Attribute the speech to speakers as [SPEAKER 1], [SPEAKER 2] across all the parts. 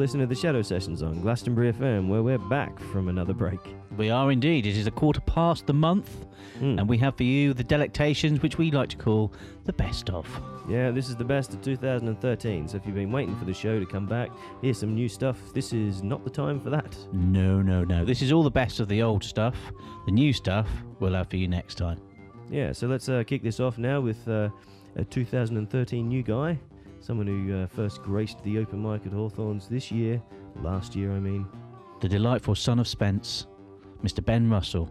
[SPEAKER 1] listening to the Shadow Sessions on Glastonbury FM, where we're back from another break.
[SPEAKER 2] We are indeed. It is a quarter past the month, and we have for you the delectations, which we like to call the best of.
[SPEAKER 1] Yeah, this is the best of 2013, so if you've been waiting for the show to come back, here's some new stuff. This is not the time for that.
[SPEAKER 2] No. This is all the best of the old stuff. The new stuff we'll have for you next time.
[SPEAKER 1] Yeah, so let's kick this off now with a 2013 new guy, someone who first graced the open mic at Hawthorns last year I mean.
[SPEAKER 2] The delightful son of Spence, Mr. Ben Russell.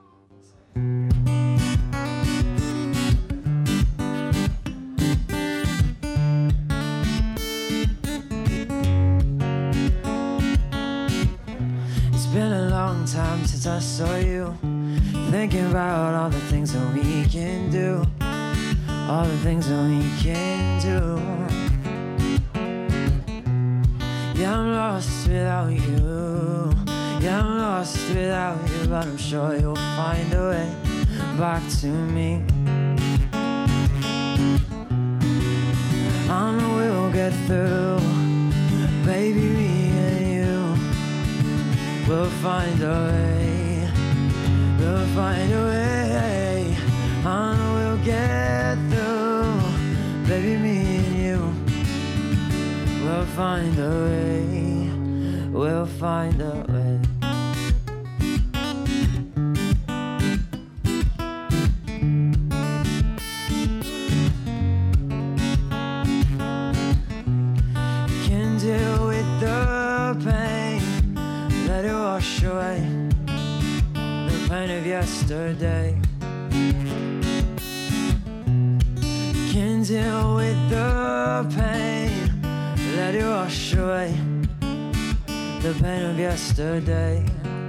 [SPEAKER 3] It's been a long time since I saw you, thinking about all the things that we can do, all the things that we can do. Yeah, I'm lost without you. Yeah, I'm lost without you, but I'm sure you'll find a way back to me. I know we'll get through, baby, me and you. We'll find a way, we'll find a way. I know we'll get through, baby, me and you. We'll find a way, we'll find a way. Can deal with the pain, let it wash away the pain of yesterday. Can deal with the pain, let it wash away the pain of yesterday.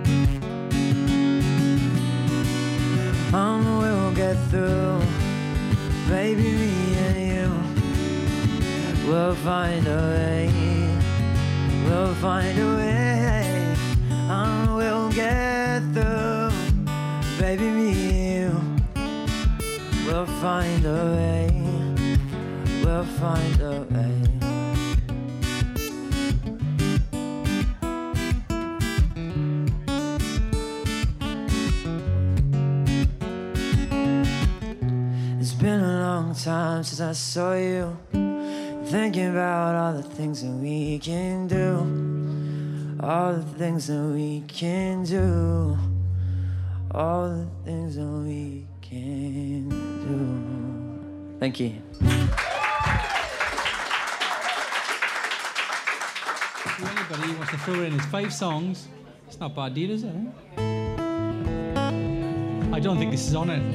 [SPEAKER 3] I know we'll get through, baby, me and you. We'll find a way, we'll find a way. I know we'll get through, baby, me and you. We'll find a way, we'll find a way. It's been a long time since I saw you, thinking about all the things that we can do, all the things that we can do, all the things that we can do. Thank you.
[SPEAKER 4] If anybody wants to throw in his 5 songs, it's not a bad deal, is it? I don't think this is on it.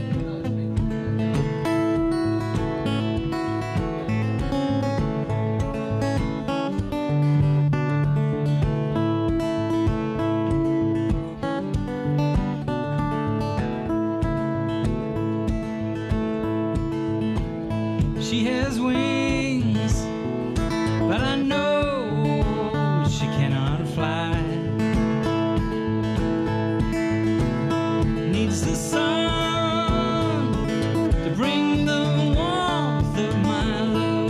[SPEAKER 4] She has wings, but I know she cannot fly. Needs the sun to bring the warmth of my love.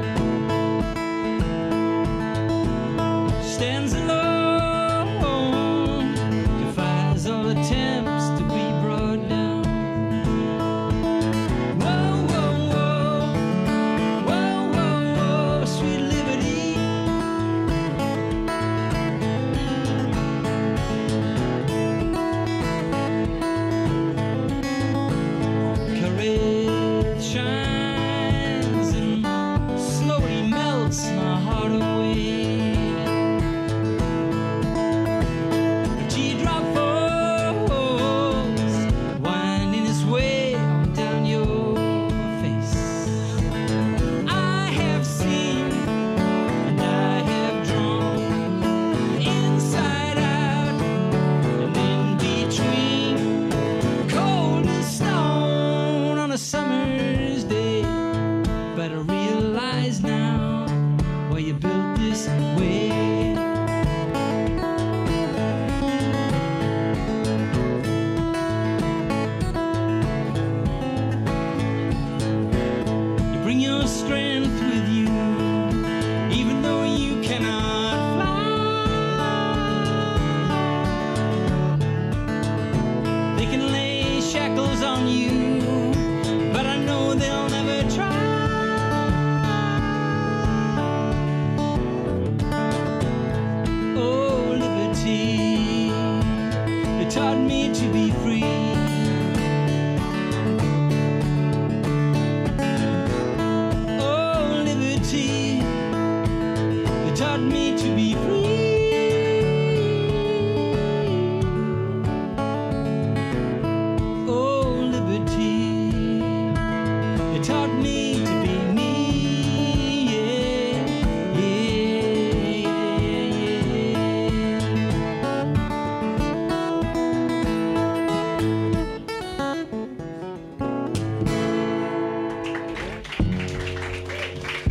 [SPEAKER 4] Stands alone, defies all attempts to be brought down. Whoa, whoa, whoa. Whoa,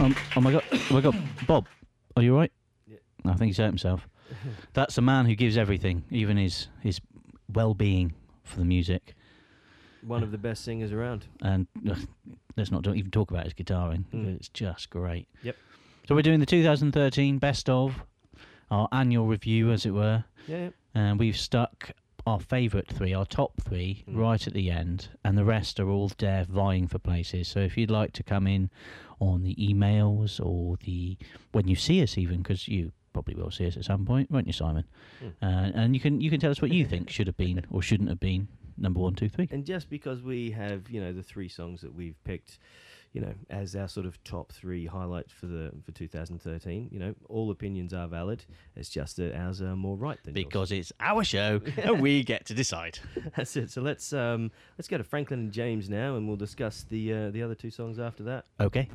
[SPEAKER 2] Oh my God, Bob, are you all right?
[SPEAKER 1] Yeah.
[SPEAKER 2] I think he's hurt himself. That's a man who gives everything, even his well-being for the music.
[SPEAKER 1] One of the best singers around.
[SPEAKER 2] And let's not even talk about his guitaring. It's just great.
[SPEAKER 1] Yep.
[SPEAKER 2] So we're doing the 2013 best of, our annual review, as it were.
[SPEAKER 1] Yeah.
[SPEAKER 2] And we've stuck our favourite three, our top three, right at the end, and the rest are all there vying for places. So if you'd like to come in on the emails or when you see us even, because you probably will see us at some point, won't you, Simon? And you can tell us what you think should have been or shouldn't have been number 1, 2, 3.
[SPEAKER 1] And just because we have, the 3 songs that we've picked, as our sort of top 3 highlights for 2013, all opinions are valid. It's just that ours are more right than yours.
[SPEAKER 2] Because it's our show and we get to decide.
[SPEAKER 1] That's it. So let's go to Franklin and James now, and we'll discuss the other 2 songs after that.
[SPEAKER 2] Okay.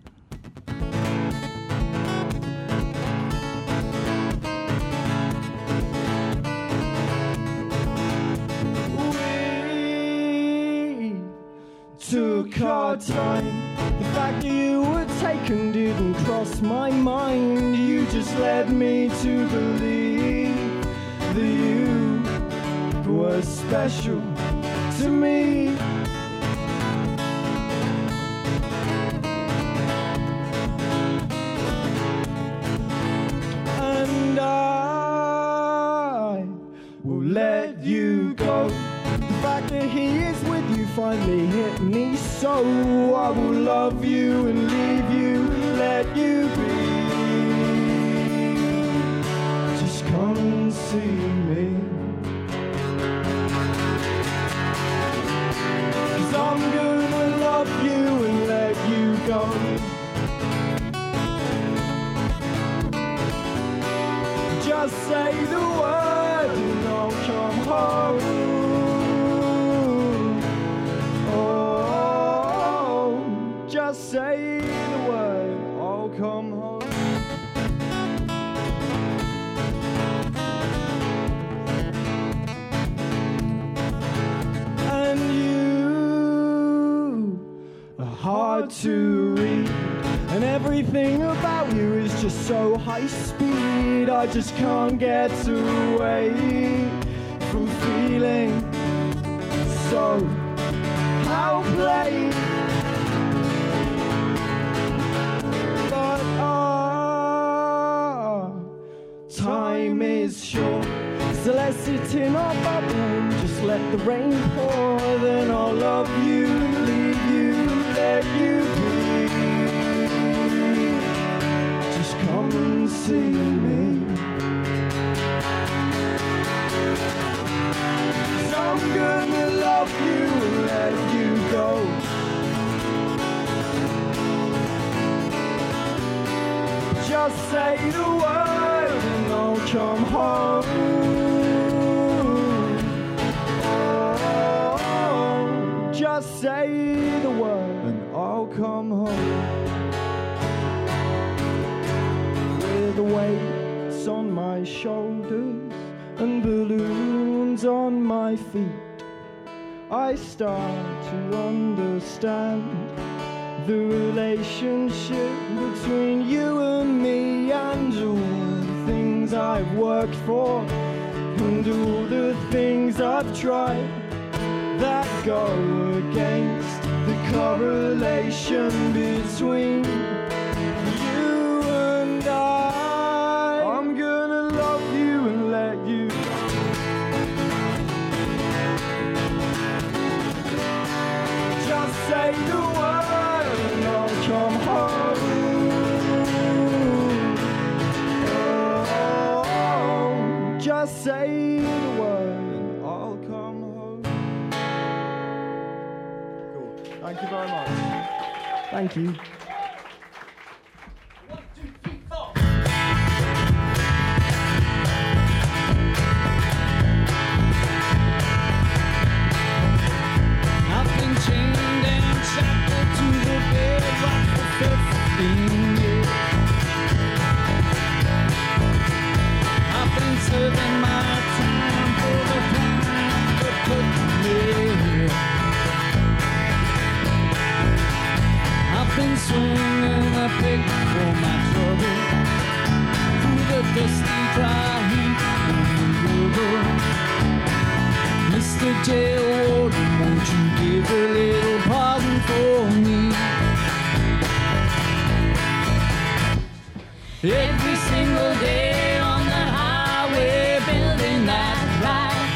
[SPEAKER 3] Took our time. The fact that you were taken didn't cross my mind. You just led me to believe that you were special to me. And I will let you go. The fact that he is with you finally hit me, so I will love you and leave you, let you be. Just come and see me, 'cause I'm gonna love you and let you go. Just say the word and I'll come home. Just say the word, I'll come home. And you are hard to read, and everything about you is just so high speed. I just can't get away from feeling so outplayed. Time is short, so let's sit in our bubble and just let the rain pour. Then I'll love you, leave you, let you be. Just come and see me, 'cause I'm gonna love you and let you go. Just say the word and I'll come home. Oh, just say the word and I'll come home. With the weights on my shoulders and balloons on my feet, I start to understand the relationship between you and me, and all the things I've worked for, and all the things I've tried that go against the correlation between you and I. I'm gonna love you and let you go. Just say the word and I'll come home. Oh, just say the word and I'll come home. Cool. Thank you very much. Thank you.
[SPEAKER 4] I've been chained and shackled to the bedrock for 15 years. I've been serving my time for the crime that put me here. I've been swinging I picked for my trouble through the dusty dry heat of the river. Mr. Jail Warden, won't you give a little pardon for me? Every single day on the highway, building that right.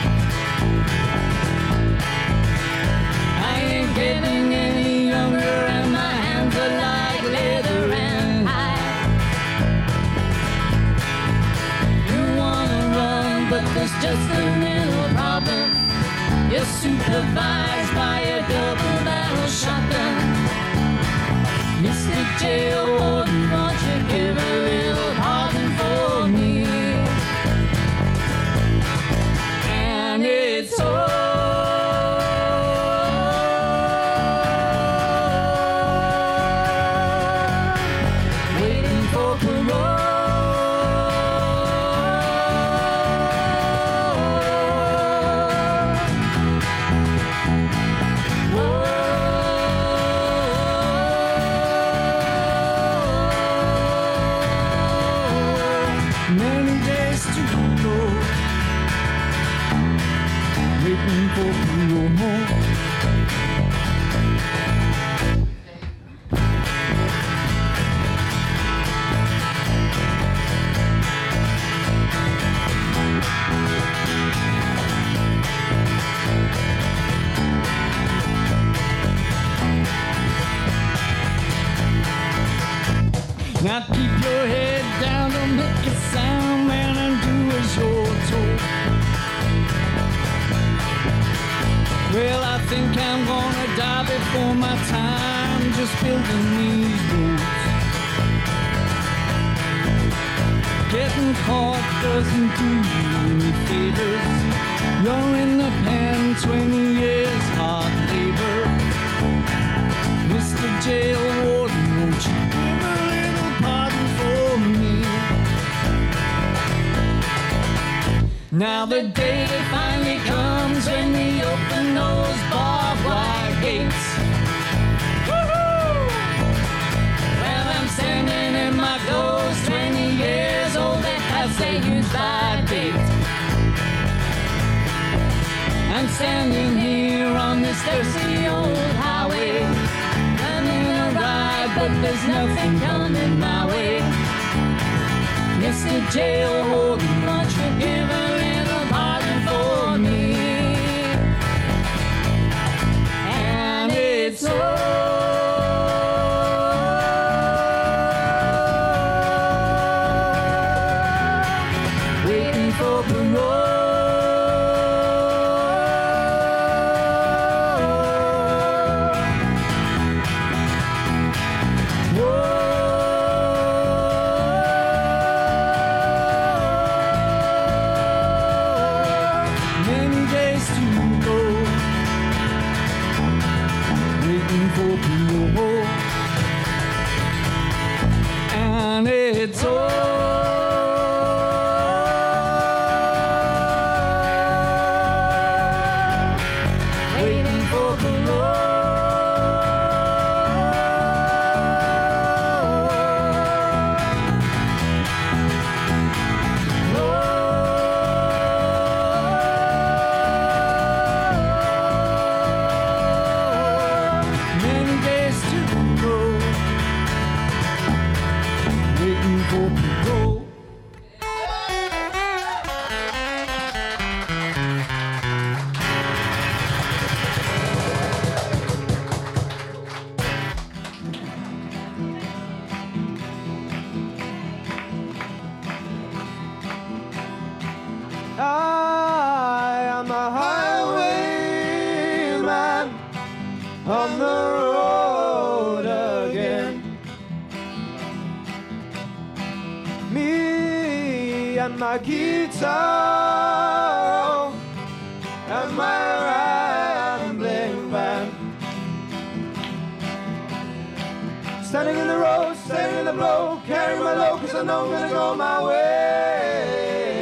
[SPEAKER 4] I ain't getting any younger, and my hands are like leather and hide. You wanna run, but there's just a little problem. You're supervised by a double-barrel shotgun. Mr. Jail Warden, won't you give a little pardon for me? And it's waiting for parole. Many days to go, waiting for parole. Now keep your head down, don't make a sound, man, and do as you're told. Well, I think I'm gonna die before my time, just building these roads. Getting caught doesn't do you any favors. You're in the pen, 20 years hard labor. Mr. Jail Warden, won't you give a little pardon for me? Now the day finally comes when we open those barbed wire gates. Woo-hoo! Well, I'm standing in my clothes, 20 years old, that has a use-by date. I'm standing here on this thirsty old highway, running a ride, but there's nothing coming my way. Mr. Jail Warden, won't you give a little pardon for me? And it's waiting for parole. Many days to go, waiting for parole, and it's waiting for parole. Many days to go, waiting for parole.
[SPEAKER 3] I am a highwayman on the road again. Me and my guitar and my rambling band, standing in the road, standing in the blow, carrying my load, 'cause I know I'm gonna go my way.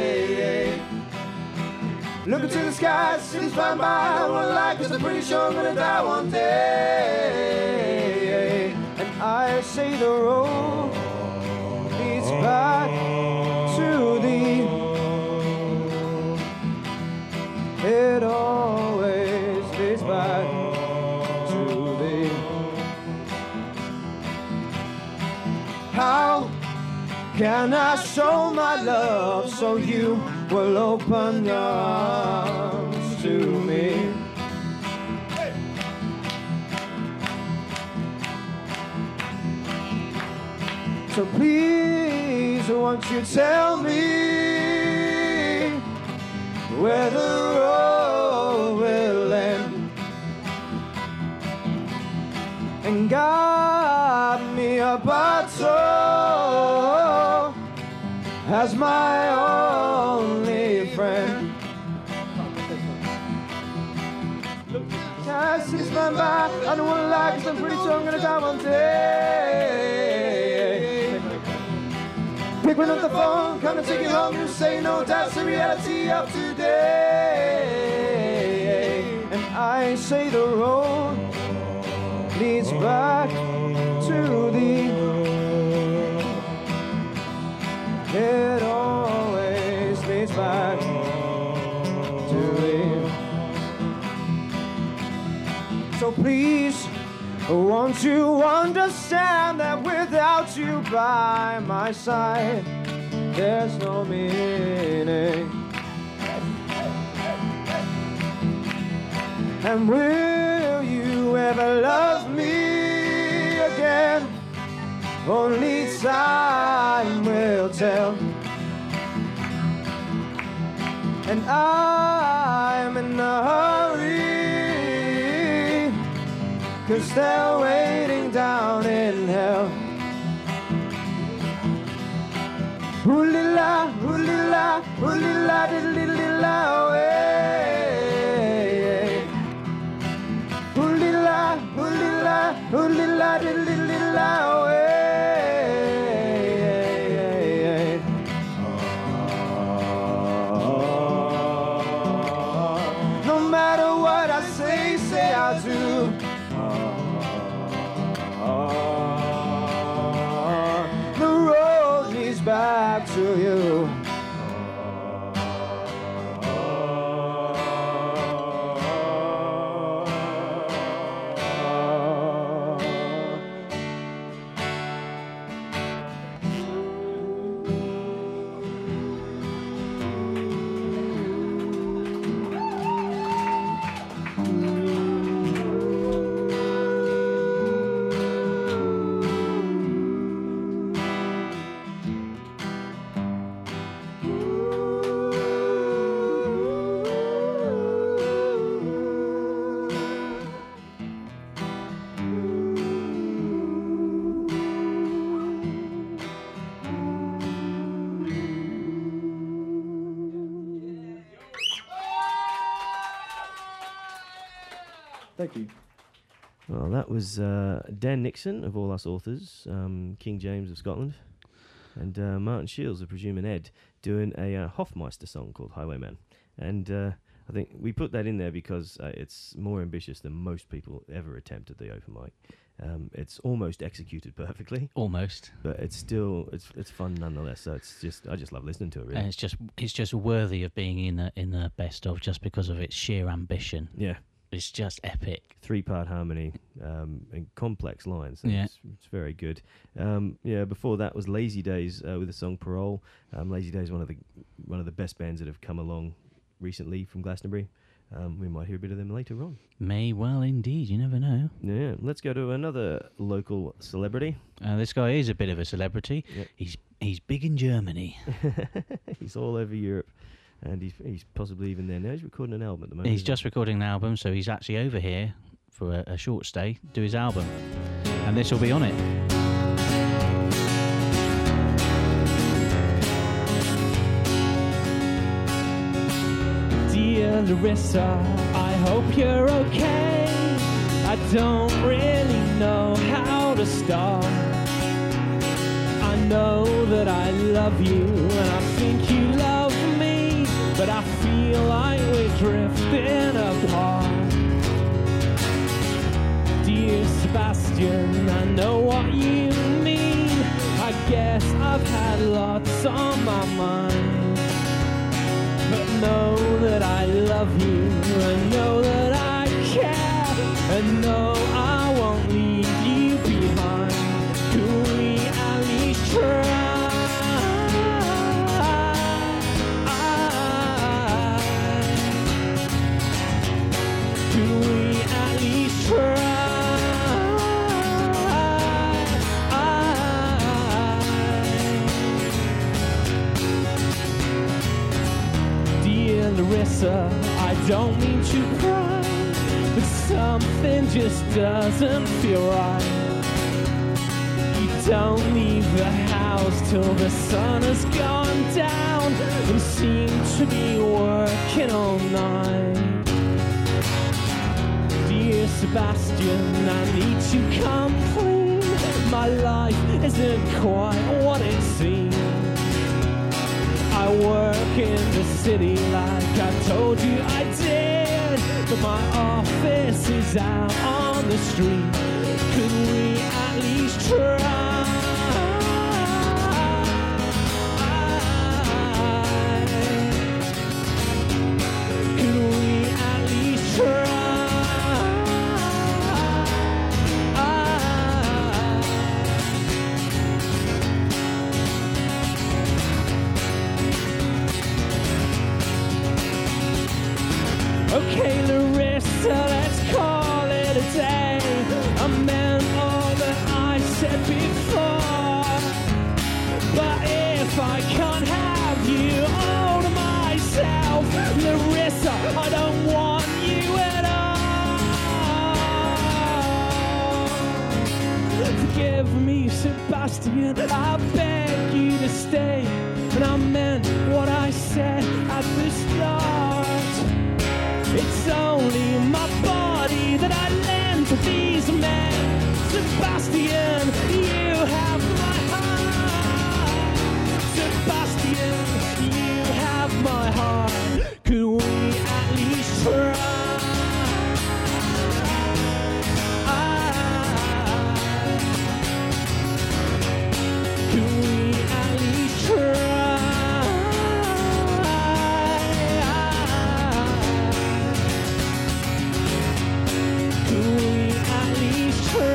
[SPEAKER 3] Looking to the sky, cities flying by, one life, 'cause I'm pretty sure I'm gonna die one day. And I I say the road leads back to thee. It always leads back to thee. How can I show my love so you will open your arms to me? So please, won't you tell me where the road will end, and guide me about so as my only friend. Cast this man back, I don't wanna lie, 'cause I'm pretty sure I'm gonna die one day. Pick one up the phone, come and take you home. You say no, that's the reality of today. And I say the road leads back to thee. It always leads back to thee. So please, won't you understand that without you by my side, there's no meaning? And will you ever love me again? Only time will tell. And I'm in a hurry, 'cause they're waiting down in hell. Ooh-lila, ooh-lila, ooh-lila, diddly-lila, way. Ooh-lila, ooh-lila, ooh-lila, diddly-lila, way. No matter what I say I do. The road leads back to you.
[SPEAKER 5] Thank you.
[SPEAKER 1] Well, that was Dan Nixon of All Us Authors, King James of Scotland, and Martin Shields of Presuming Ed doing a Hofmeister song called Highwayman. And I think we put that in there because it's more ambitious than most people ever attempt at the open mic. It's almost executed perfectly.
[SPEAKER 2] Almost.
[SPEAKER 1] But it's still it's fun nonetheless. So it's just I just love listening to it. Really.
[SPEAKER 2] And it's just worthy of being in the best of just because of its sheer ambition.
[SPEAKER 1] Yeah.
[SPEAKER 2] It's just epic.
[SPEAKER 1] 3-part harmony and complex lines.
[SPEAKER 2] Yeah.
[SPEAKER 1] It's very good. Before that was Lazy Days with the song Parole. Lazy Days, one of the best bands that have come along recently from Glastonbury. We might hear a bit of them later on.
[SPEAKER 2] May well indeed, you never know.
[SPEAKER 1] Yeah, let's go to another local celebrity.
[SPEAKER 2] This guy is a bit of a celebrity.
[SPEAKER 1] Yep.
[SPEAKER 2] He's big in Germany.
[SPEAKER 1] He's all over Europe. And he's possibly even there now. He's recording an album at the moment.
[SPEAKER 2] He's just recording an album, so he's actually over here for a short stay, do his album. And this will be on it.
[SPEAKER 6] Dear Larissa, I hope you're okay. I don't really know how to start. I know that I love you and I think you love me, but I feel like we're drifting apart. Dear Sebastian, I know what you guess I've had lots on my mind. But know that I love you, and know that I care, and know I won't leave you behind. Could we at least try? Could we at least try? Dear Larissa, I don't mean to cry, but something just doesn't feel right. You don't leave the house till the sun has gone down, and seem to be working all night. Dear Sebastian, I need to come clean. My life isn't quite what it seems. I work in the city like I told you I did, but my office is out on the street. Could we at least try? Could we at least try? Okay, Larissa, let's call it a day. I meant all that I said before. But if I can't have you all to myself, Larissa, I don't want you at all. Forgive me, Sebastian, I beg you to stay. And I meant what I said at the start. It's only my body that I lend to these men. Sebastian, you have my heart. Sebastian, you have my heart. Could we at least try? Could we at least try? Could we at least try?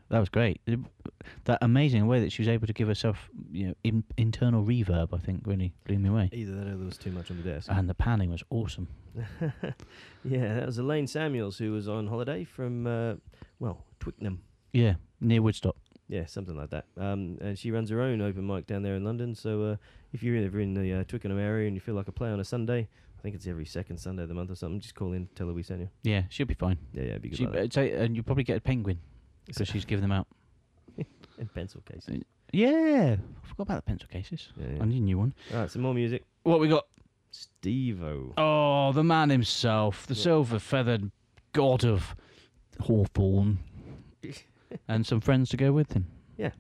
[SPEAKER 2] That was great. That amazing way that she was able to give herself, internal reverb, I think, really blew me away.
[SPEAKER 1] Either that or there was too much on the desk.
[SPEAKER 2] And the panning was awesome.
[SPEAKER 1] Yeah, that was Elaine Samuels, who was on holiday from, Twickenham.
[SPEAKER 2] Yeah, near Woodstock.
[SPEAKER 1] Yeah, something like that. And she runs her own open mic down there in London. So if you're ever in the Twickenham area and you feel like a play on a Sunday, I think it's every second Sunday of the month or something, just call in, tell her we sent you.
[SPEAKER 2] Yeah, she'll be fine.
[SPEAKER 1] Yeah, it'd be good.
[SPEAKER 2] And you'll probably get a penguin because she's giving them out.
[SPEAKER 1] And pencil cases.
[SPEAKER 2] Yeah, I forgot about the pencil cases.
[SPEAKER 1] Yeah.
[SPEAKER 2] I need a new one.
[SPEAKER 1] All right, some more music.
[SPEAKER 2] What we got?
[SPEAKER 1] Steve-O.
[SPEAKER 2] Oh, the man himself, the silver-feathered god of Hawthorne. And some friends to go with him.
[SPEAKER 1] Yeah.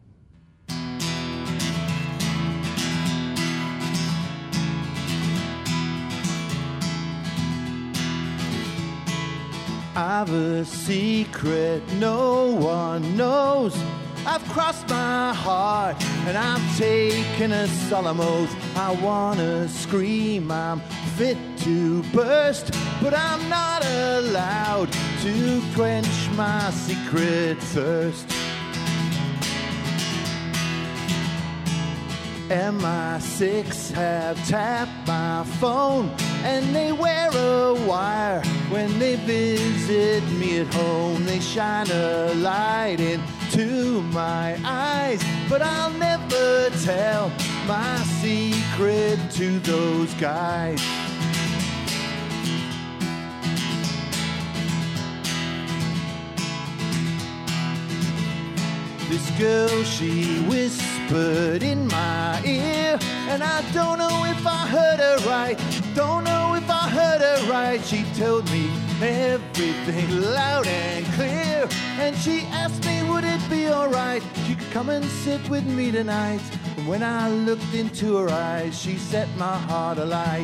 [SPEAKER 3] I've a secret no one knows. I've crossed my heart and I've taken a solemn oath. I wanna scream, I'm fit to burst, but I'm not allowed to quench my secret thirst. MI6 have tapped my phone and they wear a wire when they visit me at home. They shine a light into my eyes, but I'll never tell my secret to those guys. This girl, she whispered in my ear, and I don't know if I heard her right. Don't know if I heard her right. She told me everything loud and clear, and she asked me would it be alright. She could come and sit with me tonight. And when I looked into her eyes, she set my heart alight.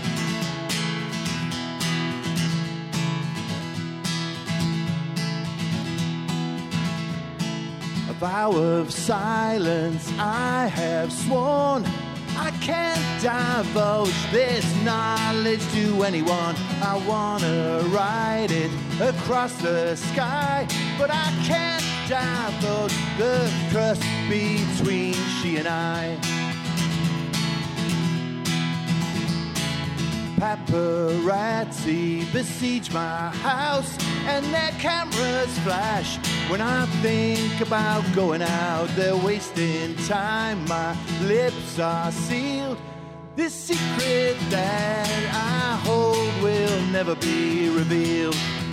[SPEAKER 3] Vow of silence I have sworn. I can't divulge this knowledge to anyone. I wanna write it across the sky, but I can't divulge the trust between she and I. Paparazzi besiege my house and their cameras flash. When I think about going out, they're wasting time. My lips are sealed. This secret that I hold will never be revealed.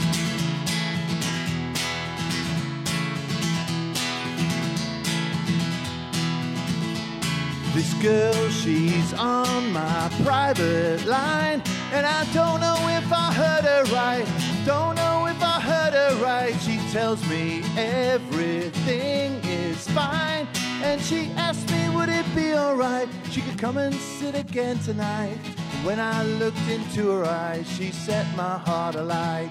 [SPEAKER 3] This girl, she's on my private line, and I don't know if I heard her right. Don't know if I heard her right. She tells me everything is fine, and she asked me would it be alright. She could come and sit again tonight. And when I looked into her eyes, she set my heart alight.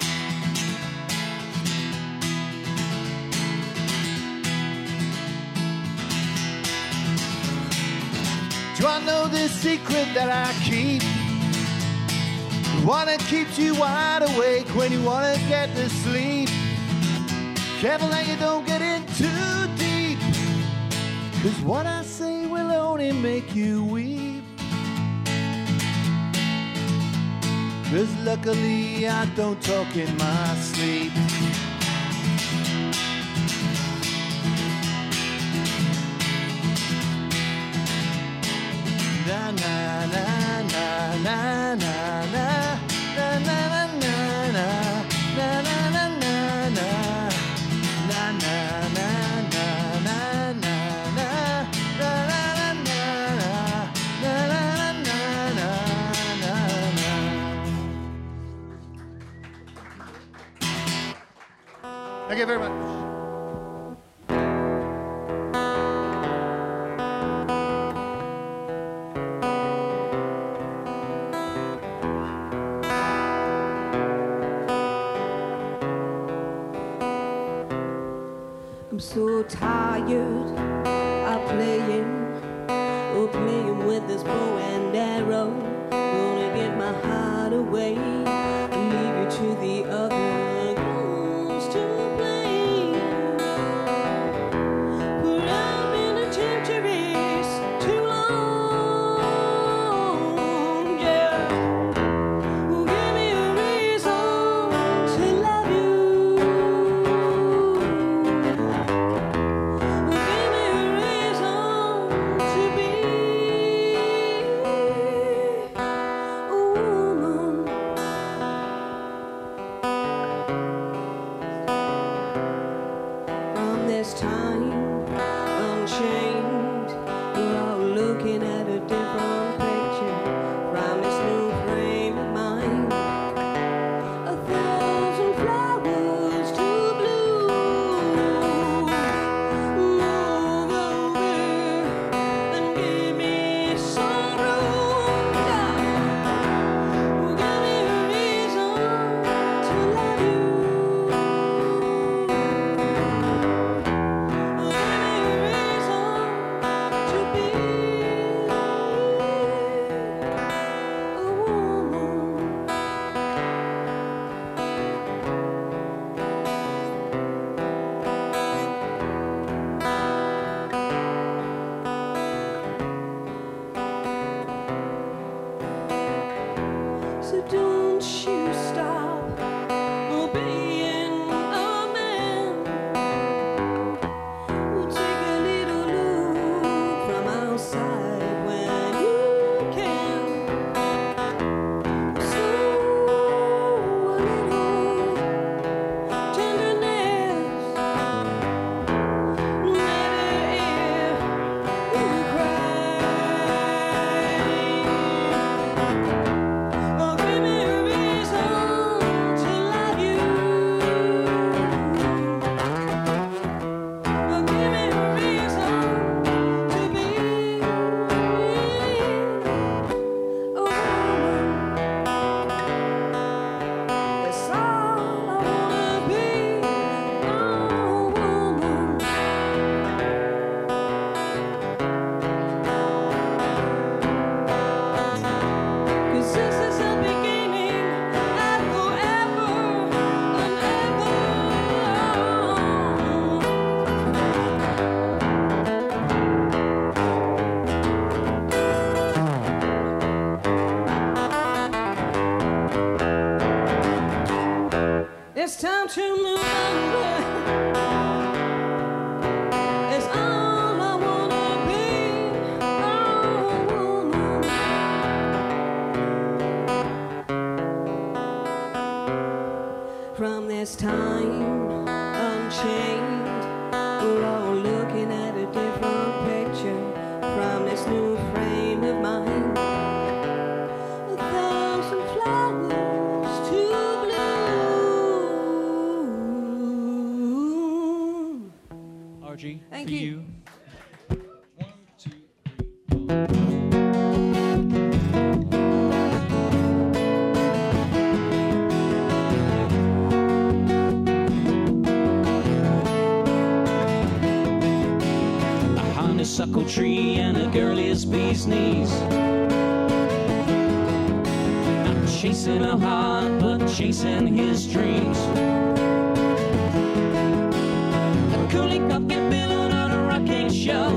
[SPEAKER 3] Do I know this secret that I keep? The one that keeps you wide awake when you want to get to sleep. Careful that you don't get in too deep, 'cause what I say will only make you weep. 'Cause luckily I don't talk in my sleep. Na na na na na na na na na na na na na na na na. Na na na na na na na na na na. Thank you very much.
[SPEAKER 7] I'm so tired of playing with this bow and arrow. Gonna get my heart away and leave you to the other girls to play. time, unchained, we're all looking at a different picture from this new frame of mind. 1,000 flowers to bloom. Move over and give me some room. Give me a reason to love you. So don't you stop being a man. We'll take a little look from outside when you can. So a little tenderness, no matter if you cry. Oh, give me a reason to love you. Oh, give me a reason to be a woman. That's all I wanna be, a woman. 'Cause this is the beginning and forever and ever. It's time to move on. It's all I wanna be, a woman. From this time, unchained, we're all looking at a different picture from this new frame of mind. 1,000 flowers to bloom.
[SPEAKER 8] RG,
[SPEAKER 7] Thank
[SPEAKER 8] for
[SPEAKER 7] you.
[SPEAKER 8] you. 1, 2, 3, 4.
[SPEAKER 4] A honeysuckle tree and a girl is bee's knees. Not chasing a heart, but chasing his dreams. A coolie cup get billowed on a rocking show.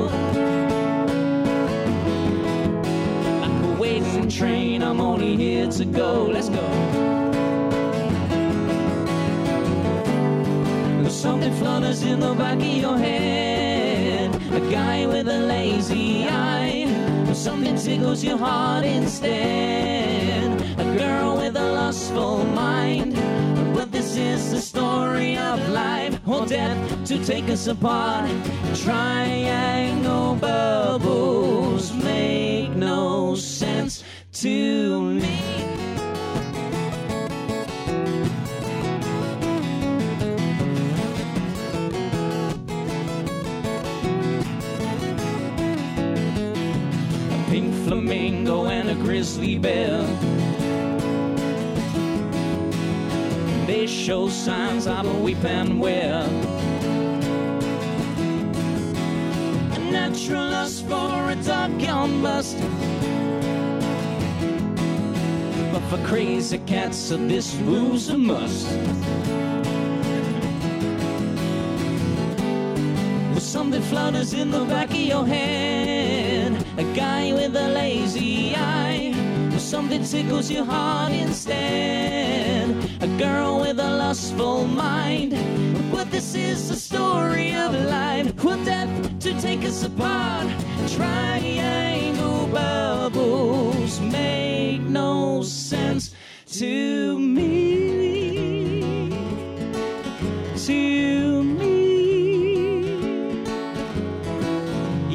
[SPEAKER 4] Like a waiting train, I'm only here to go. Let's go. Something flutters in the back of your head. A guy with a lazy eye. Something tickles your heart instead. A girl with a lustful mind. But this is the story of life or death to take us apart. Triangle bubbles make no sense to me. Pink flamingo and a grizzly bear. They show signs of a weeping wear. A natural lust for a dog-gone bust. But for crazy cats, so this move's a must. Something flutters in the back of your head. A guy with a lazy eye. Something tickles your heart instead. A girl with a lustful mind. But this is the story of life. Will death to take us apart. Triangle bubbles make no sense to me. To me.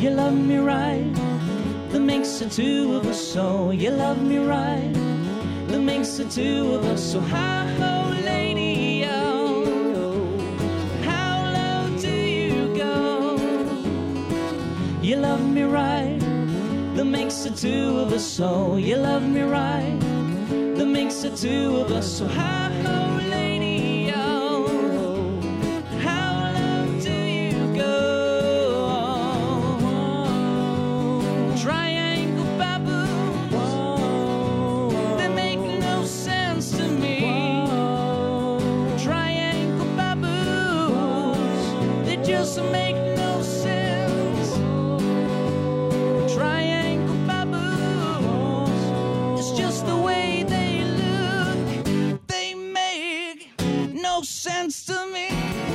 [SPEAKER 2] You love me right, that makes the two of us so. You love me right, that makes the two of us so. How low, lady, oh, how low do you go? You love me right, that makes the two of us so. You love me right, that makes the two of us so. How low, lady, oh, how low do you go? Triangle baboons, they make no sense to me. Triangle baboons, they just make no sense. Triangle baboons, it's just the way they look. They make no sense to me.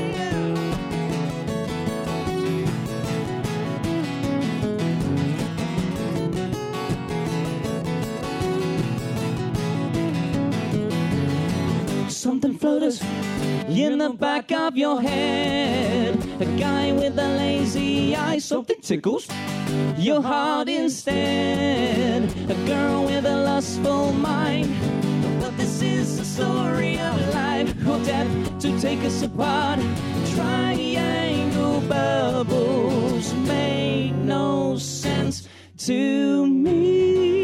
[SPEAKER 2] Something flutters in the back of your head. A guy with a lazy eye. Something tickles your heart instead. A girl with a lustful mind. But this is the story of life or death to take us apart. Triangle bubbles make no sense to me.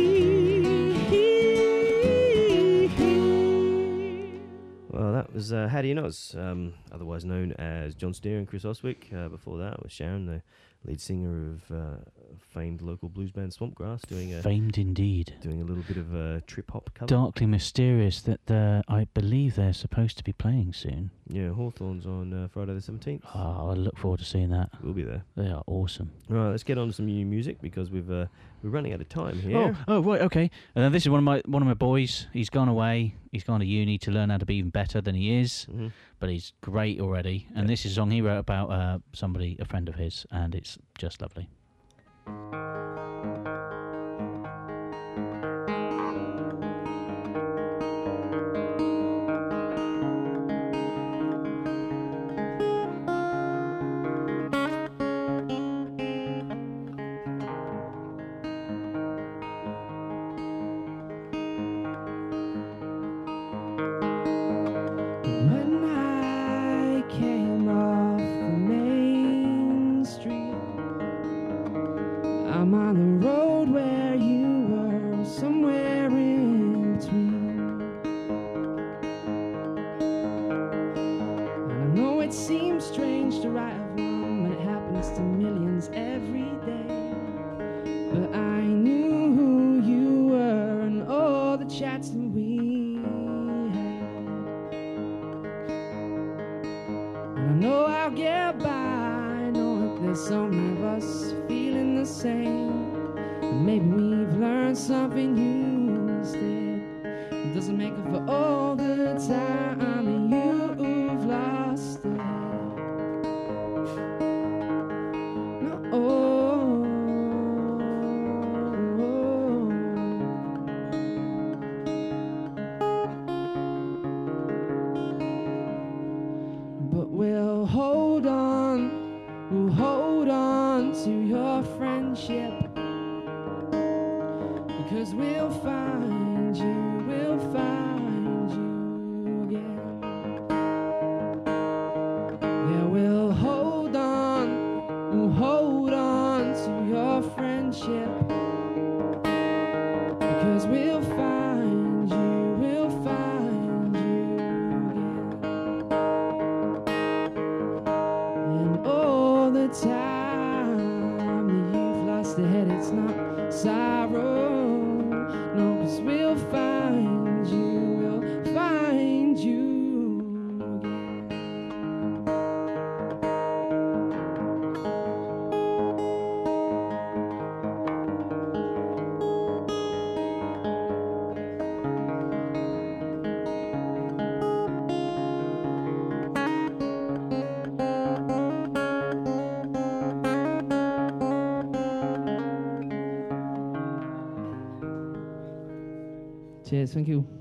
[SPEAKER 1] Well, that was Hattie and Oz, otherwise known as John Steer and Chris Oswick. Before that was Sharon, the lead singer of famed local blues band Swampgrass,
[SPEAKER 2] Famed indeed.
[SPEAKER 1] doing a little bit of a trip-hop cover.
[SPEAKER 2] Darkly mysterious that I believe they're supposed to be playing soon.
[SPEAKER 1] Yeah, Hawthorne's on Friday the 17th.
[SPEAKER 2] Oh, I look forward to seeing that.
[SPEAKER 1] We'll be there.
[SPEAKER 2] They are awesome.
[SPEAKER 1] Right, let's get on to some new music because we're running out of time here.
[SPEAKER 2] Oh, right, okay. This is one of my boys. He's gone away. He's gone to uni to learn how to be even better than he is.
[SPEAKER 1] Mhm.
[SPEAKER 2] But he's great already. And this is a song he wrote about a friend of his, and it's just lovely.
[SPEAKER 3] When I came off the main street, I'm on the road where you were, somewhere in between. And I know it seems strange to write of one when it happens to millions every day, but I knew who you were and all the chats that we had. And I know I'll get by, knowing there's so many of us feeling the same. And maybe we've learned something new instead. It doesn't make up for all the time you've lost it. No. But we'll hold on to your friendship, because we'll find you again. Yeah, we'll hold on to your friendship, because we'll find you again. And all the time that you've lost ahead, it's not sorrow, no, 'cause we'll find you again. Cheers, thank you.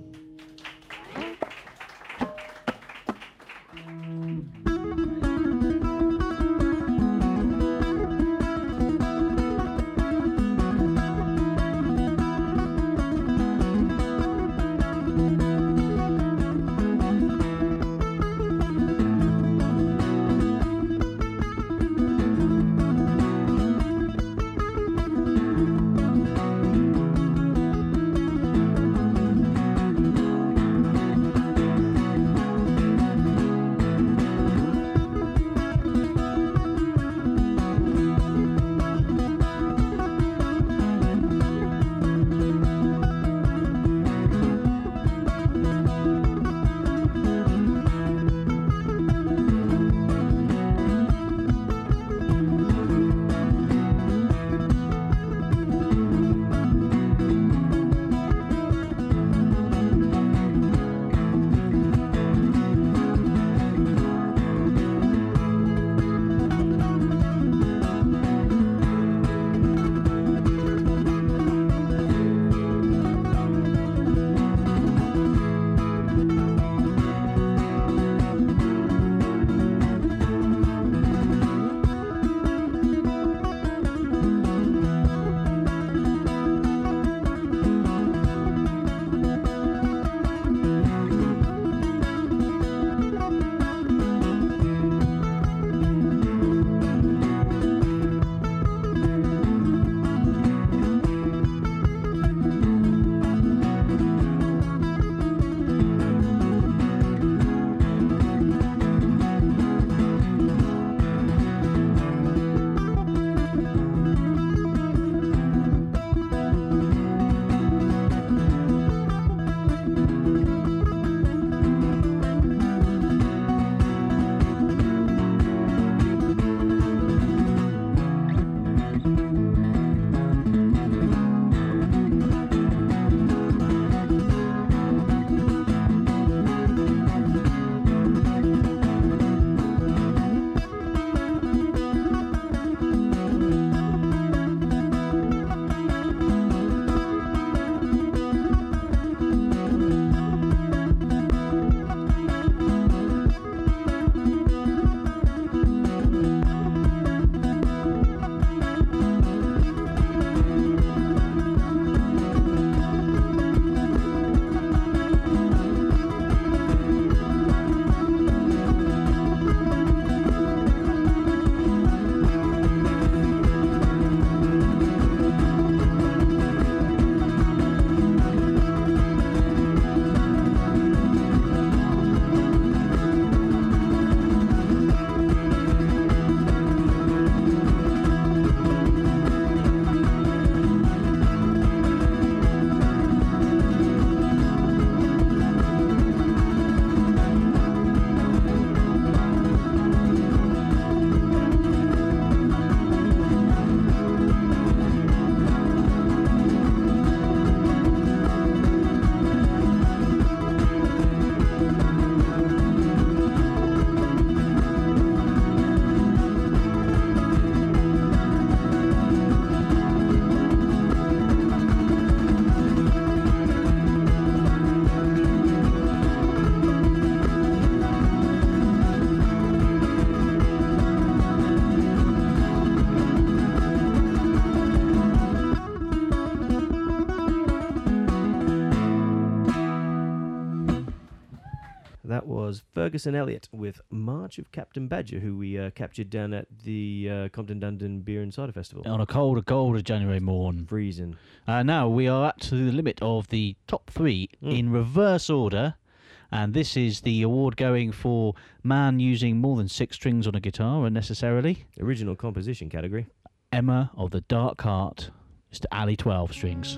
[SPEAKER 1] was Ferguson Elliott with March of Captain Badger, who we captured down at the Compton Dundon Beer and Cider Festival.
[SPEAKER 2] On a colder January morn.
[SPEAKER 1] Freezing.
[SPEAKER 2] Now we are at the limit of the top 3 in reverse order. And this is the award going for man using more than 6 strings on a guitar unnecessarily.
[SPEAKER 1] Original composition category.
[SPEAKER 2] Emma of the Dark Heart, Mr. Ali 12 strings.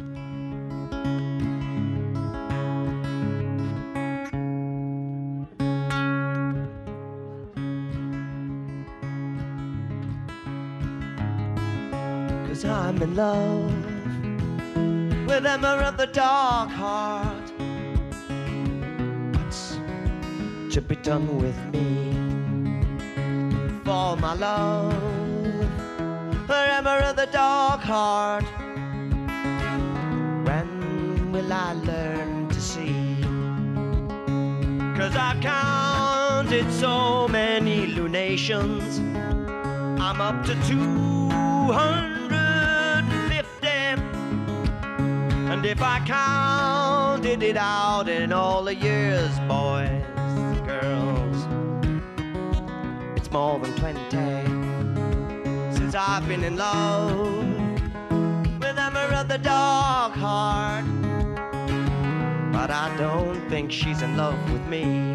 [SPEAKER 3] Cause I'm in love with Emma of the Dark Heart. What's to be done with me? For my love for Emma of the Dark Heart. When will I learn to see? Cause I've counted so many lunations, I'm up to 250. And if I counted it out in all the years, boys, girls, it's more than 20 since I've been in love with Emma of the Dark Heart. But I don't think she's in love with me.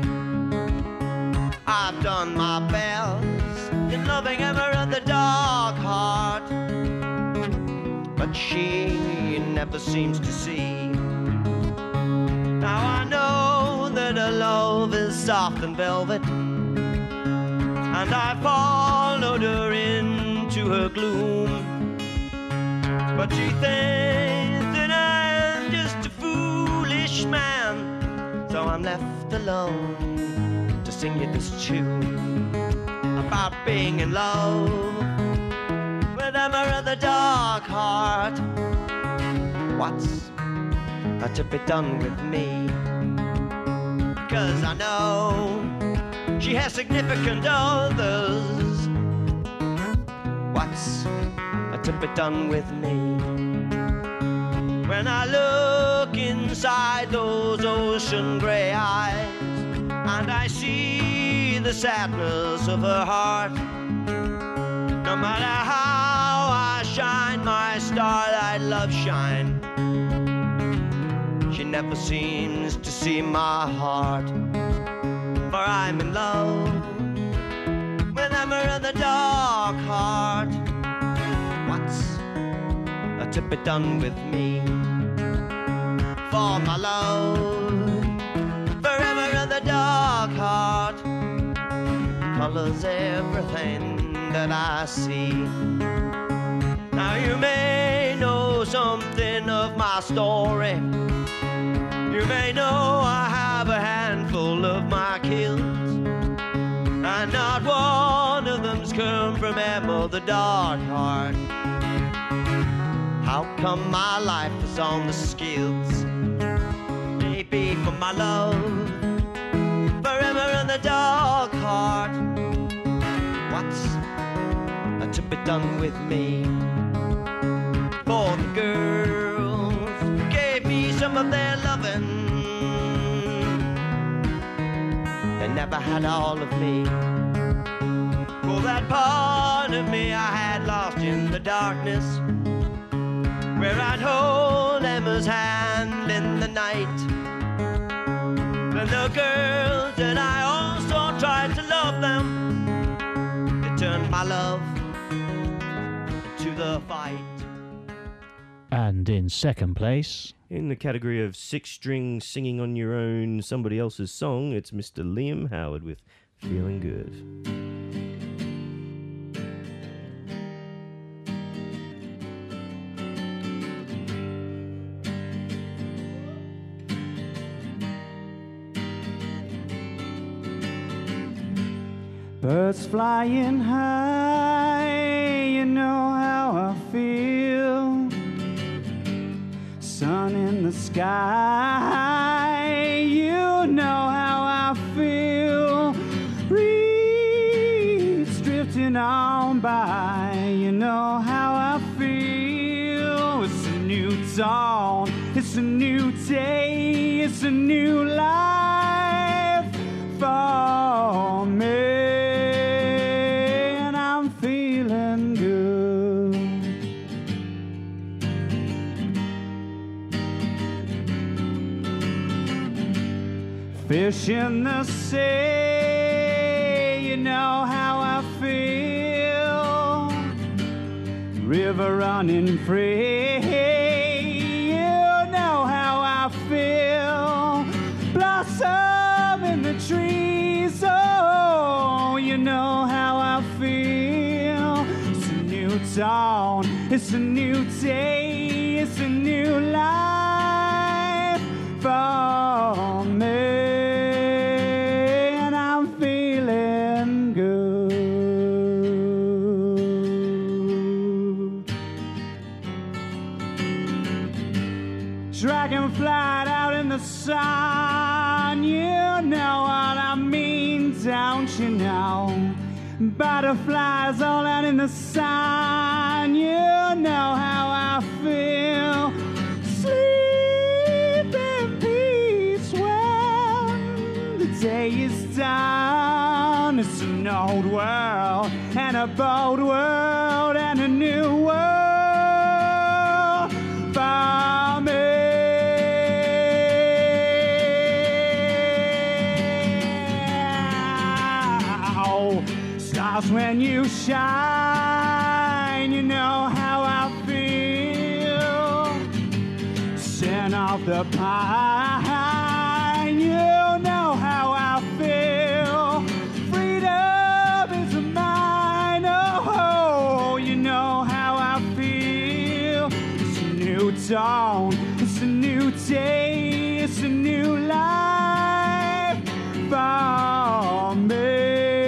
[SPEAKER 3] I've done my best in loving Emma of the Dark Heart, but she never seems to see. Now I know that her love is soft and velvet, and I followed her into her gloom. But she thinks that I'm just a foolish man, so I'm left alone to sing you this tune about being in love with Emma of the Dark Heart. What's to be done with me? Because I know she has significant others. What's to be done with me? When I look inside those ocean gray eyes and I see the sadness of her heart, no matter how I shine my starlight love shine, she never seems to see my heart. For I'm in love with Emma of the Dark Heart. What's to be done with me? For my love for Emma of the Dark Heart colors everything that I see. Now you may know something of my story. You may know I have a handful of my kills, and not one of them's come from Emma of the Dark Heart. How come my life is on the skills? Maybe for my love for Emma of the Dark Heart. What's to be done with me? For the girls who gave me some of their loving, they never had all of me. For that part of me I had lost in the darkness, where I'd hold Emma's hand in the night. And the girls that I also tried to love them, they turned my love to the fight.
[SPEAKER 2] And in second place,
[SPEAKER 1] in the category of 6-string singing on your own somebody else's song, it's Mr. Liam Howard with Feeling Good.
[SPEAKER 9] Birds flying high, you know how I feel. Sun in the sky, you know how I feel. Reeds drifting on by, you know how I feel. It's a new dawn, it's a new day, it's a new life for fish in the sea. You know how I feel. River running free. You know how I feel. Blossom in the trees. Oh, you know how I feel. It's a new dawn. It's a new day. It's a new life for me. And I'm feeling good. Dragonfly out in the sun, you know what I mean, don't you know? Butterflies all out in the sun, you know how I feel. Sleep in peace when the day is done. It's an old world and a bold world and a new world for me. Stars when you shine, you know how I feel. Scent of the pine, you know how I feel. Freedom is mine, oh, you know how I feel. It's a new dawn, it's a new day, it's a new life for me.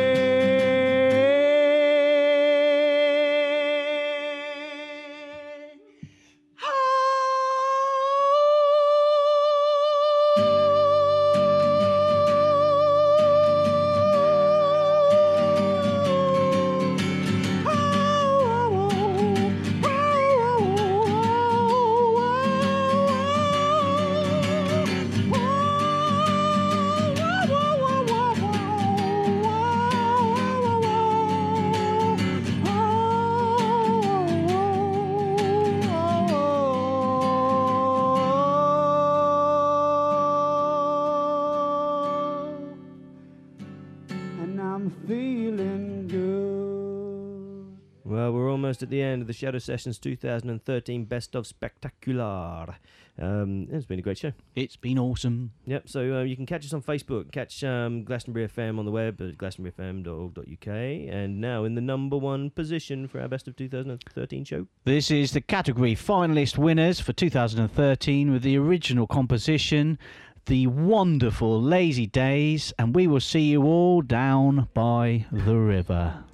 [SPEAKER 1] At the end of the Shadow Sessions 2013 Best of Spectacular. It's been a great show.
[SPEAKER 2] It's been awesome.
[SPEAKER 1] Yep, so you can catch us on Facebook, catch Glastonbury FM on the web at glastonburyfm.org.uk, and now in the #1 position for our Best of 2013 show.
[SPEAKER 2] This is the category finalist winners for 2013 with the original composition, The Wonderful Lazy Days, and we will see you all down by the river.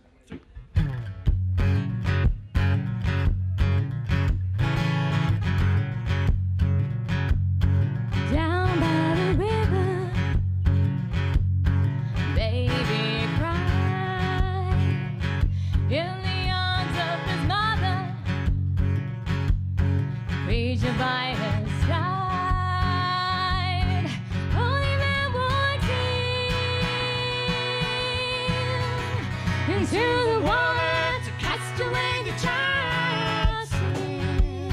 [SPEAKER 10] By his side, only man walking into the water to cast away the child sin.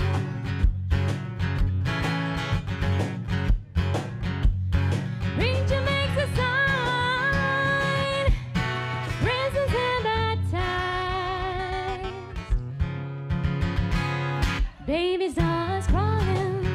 [SPEAKER 10] Preacher makes a sign, raises him baptized. Babies are crying.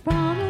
[SPEAKER 10] from